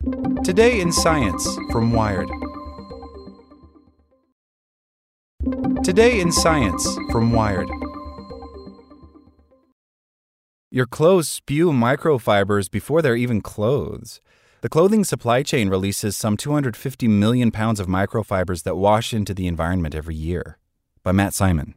Today in Science from Wired. Today in Science from Wired. Your clothes spew microfibers before they're even clothes. The clothing supply chain releases some 250 million pounds of microfibers that wash into the environment every year. By Matt Simon.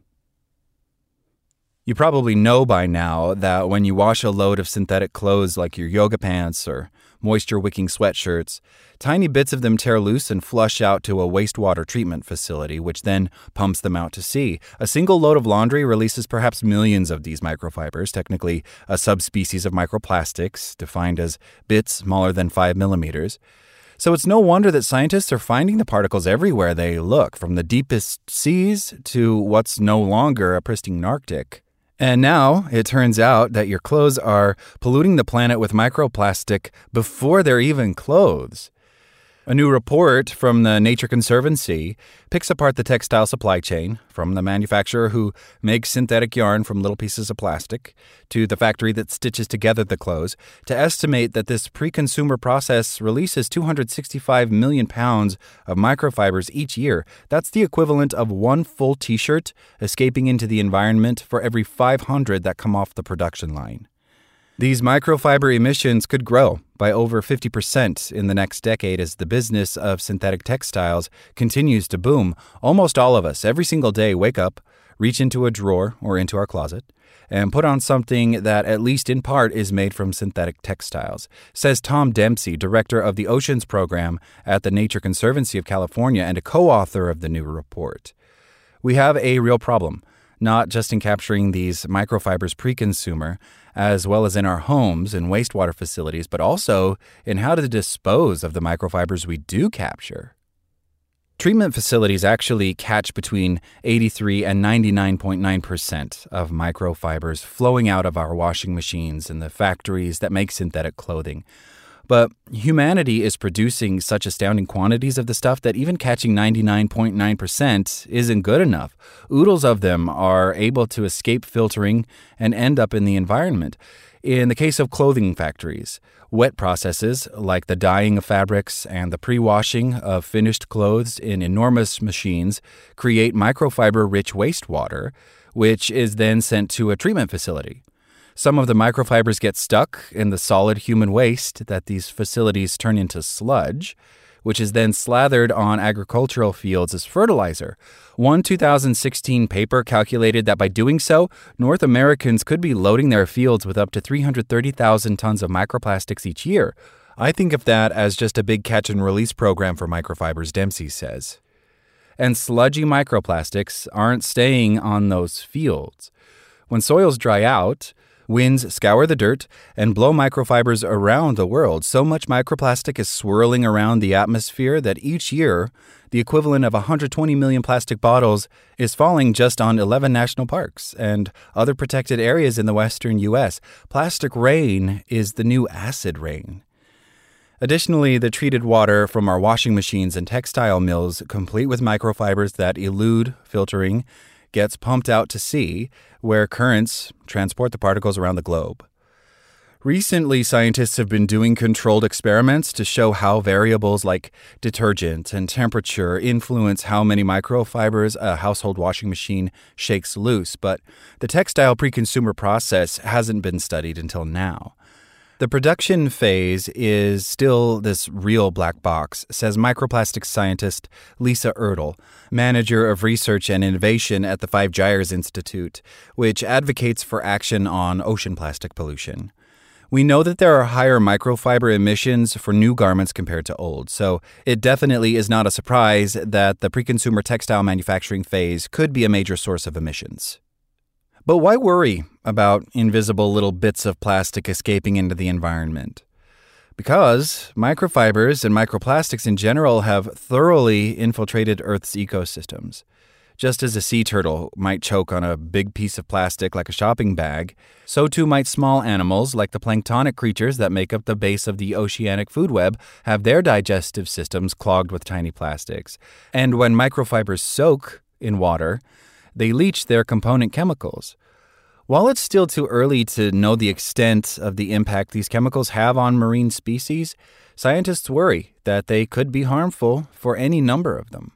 You probably know by now that when you wash a load of synthetic clothes like your yoga pants or moisture-wicking sweatshirts, tiny bits of them tear loose and flush out to a wastewater treatment facility, which then pumps them out to sea. A single load of laundry releases perhaps millions of these microfibers, technically a subspecies of microplastics, defined as bits smaller than 5 millimeters. So it's no wonder that scientists are finding the particles everywhere they look, from the deepest seas to what's no longer a pristine Arctic. And now it turns out that your clothes are polluting the planet with microplastic before they're even clothes. A new report from the Nature Conservancy picks apart the textile supply chain, from the manufacturer who makes synthetic yarn from little pieces of plastic to the factory that stitches together the clothes, to estimate that this pre-consumer process releases 265 million pounds of microfibers each year. That's the equivalent of one full t-shirt escaping into the environment for every 500 that come off the production line. These microfiber emissions could grow by over 50% in the next decade as the business of synthetic textiles continues to boom. Almost all of us, every single day, wake up, reach into a drawer or into our closet, and put on something that, at least in part, is made from synthetic textiles, says Tom Dempsey, director of the Oceans Program at the Nature Conservancy of California and a co-author of the new report. We have a real problem, not just in capturing these microfibers pre-consumer, as well as in our homes and wastewater facilities, but also in how to dispose of the microfibers we do capture. Treatment facilities actually catch between 83 and 99.9% of microfibers flowing out of our washing machines and the factories that make synthetic clothing. But humanity is producing such astounding quantities of the stuff that even catching 99.9% isn't good enough. Oodles of them are able to escape filtering and end up in the environment. In the case of clothing factories, wet processes like the dyeing of fabrics and the pre-washing of finished clothes in enormous machines create microfiber-rich wastewater, which is then sent to a treatment facility. Some of the microfibers get stuck in the solid human waste that these facilities turn into sludge, which is then slathered on agricultural fields as fertilizer. One 2016 paper calculated that by doing so, North Americans could be loading their fields with up to 330,000 tons of microplastics each year. I think of that as just a big catch-and-release program for microfibers, Dempsey says. And sludgy microplastics aren't staying on those fields. When soils dry out, winds scour the dirt and blow microfibers around the world. So much microplastic is swirling around the atmosphere that each year, the equivalent of 120 million plastic bottles is falling just on 11 national parks and other protected areas in the western U.S. Plastic rain is the new acid rain. Additionally, the treated water from our washing machines and textile mills, complete with microfibers that elude filtering, gets pumped out to sea, where currents transport the particles around the globe. Recently, scientists have been doing controlled experiments to show how variables like detergent and temperature influence how many microfibers a household washing machine shakes loose, but the textile pre-consumer process hasn't been studied until now. The production phase is still this real black box, says microplastics scientist Lisa Erdl, manager of research and innovation at the Five Gyres Institute, which advocates for action on ocean plastic pollution. We know that there are higher microfiber emissions for new garments compared to old, so it definitely is not a surprise that the pre-consumer textile manufacturing phase could be a major source of emissions. But why worry about invisible little bits of plastic escaping into the environment? Because microfibers and microplastics in general have thoroughly infiltrated Earth's ecosystems. Just as a sea turtle might choke on a big piece of plastic like a shopping bag, so too might small animals like the planktonic creatures that make up the base of the oceanic food web have their digestive systems clogged with tiny plastics. And when microfibers soak in water, they leach their component chemicals. While it's still too early to know the extent of the impact these chemicals have on marine species, scientists worry that they could be harmful for any number of them.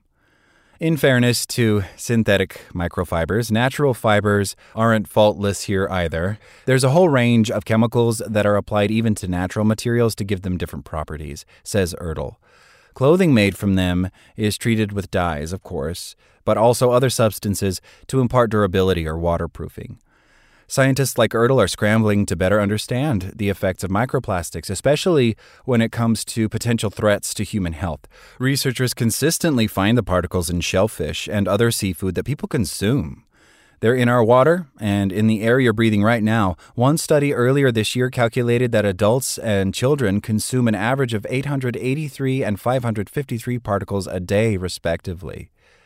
In fairness to synthetic microfibers, natural fibers aren't faultless here either. There's a whole range of chemicals that are applied even to natural materials to give them different properties, says Erdl. Clothing made from them is treated with dyes, of course, but also other substances to impart durability or waterproofing. Scientists like Erdl are scrambling to better understand the effects of microplastics, especially when it comes to potential threats to human health. Researchers consistently find the particles in shellfish and other seafood that people consume. They're in our water and in the air you're breathing right now. One study earlier this year calculated that adults and children consume an average of 883 and 553 particles a day, respectively.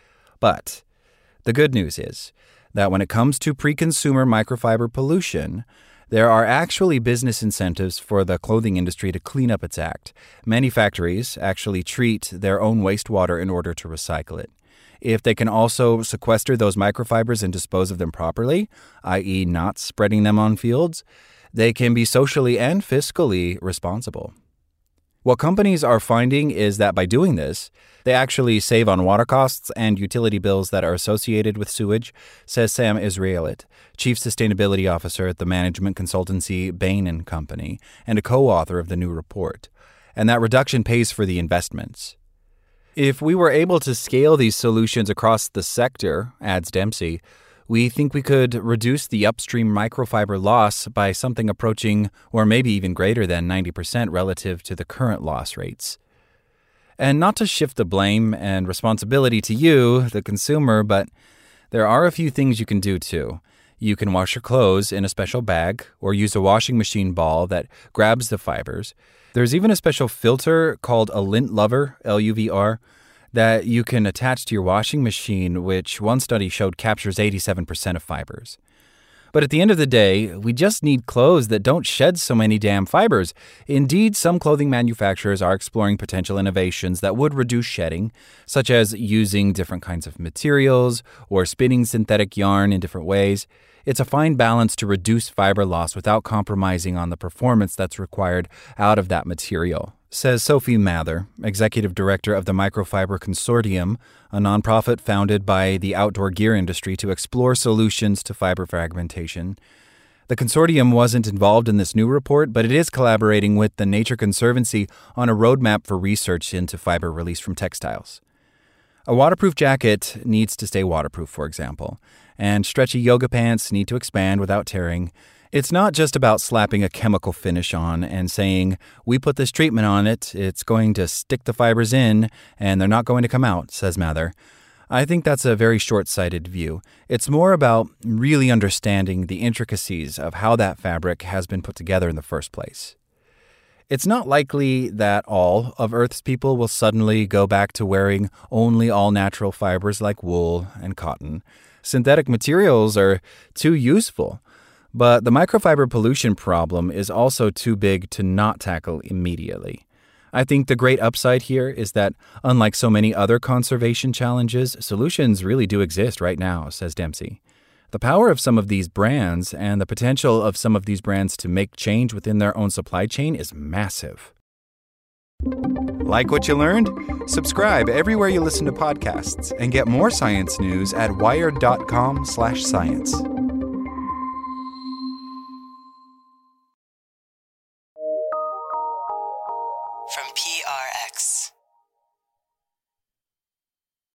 But the good news is that when it comes to pre-consumer microfiber pollution, there are actually business incentives for the clothing industry to clean up its act. Many factories actually treat their own wastewater in order to recycle it. If they can also sequester those microfibers and dispose of them properly, i.e. not spreading them on fields, they can be socially and fiscally responsible. What companies are finding is that by doing this, they actually save on water costs and utility bills that are associated with sewage, says Sam Israelit, Chief Sustainability Officer at the management consultancy Bain & Company and a co-author of the new report. And that reduction pays for the investments. If we were able to scale these solutions across the sector, adds Dempsey, we think we could reduce the upstream microfiber loss by something approaching or maybe even greater than 90% relative to the current loss rates. And not to shift the blame and responsibility to you, the consumer, but there are a few things you can do too. You can wash your clothes in a special bag or use a washing machine ball that grabs the fibers. There's even a special filter called a lint lover, LUVR, that you can attach to your washing machine, which one study showed captures 87% of fibers. But at the end of the day, we just need clothes that don't shed so many damn fibers. Indeed, some clothing manufacturers are exploring potential innovations that would reduce shedding, such as using different kinds of materials or spinning synthetic yarn in different ways. It's a fine balance to reduce fiber loss without compromising on the performance that's required out of that material, says Sophie Mather, executive director of the Microfiber Consortium, a nonprofit founded by the outdoor gear industry to explore solutions to fiber fragmentation. The consortium wasn't involved in this new report, but it is collaborating with the Nature Conservancy on a roadmap for research into fiber release from textiles. A waterproof jacket needs to stay waterproof, for example, and stretchy yoga pants need to expand without tearing. It's not just about slapping a chemical finish on and saying, we put this treatment on it, it's going to stick the fibers in, and they're not going to come out, says Mather. I think that's a very short-sighted view. It's more about really understanding the intricacies of how that fabric has been put together in the first place. It's not likely that all of Earth's people will suddenly go back to wearing only all-natural fibers like wool and cotton. Synthetic materials are too useful. But the microfiber pollution problem is also too big to not tackle immediately. I think the great upside here is that, unlike so many other conservation challenges, solutions really do exist right now, says Dempsey. The power of some of these brands and the potential of some of these brands to make change within their own supply chain is massive. Like what you learned? Subscribe everywhere you listen to podcasts and get more science news at wired.com/science. From PRX.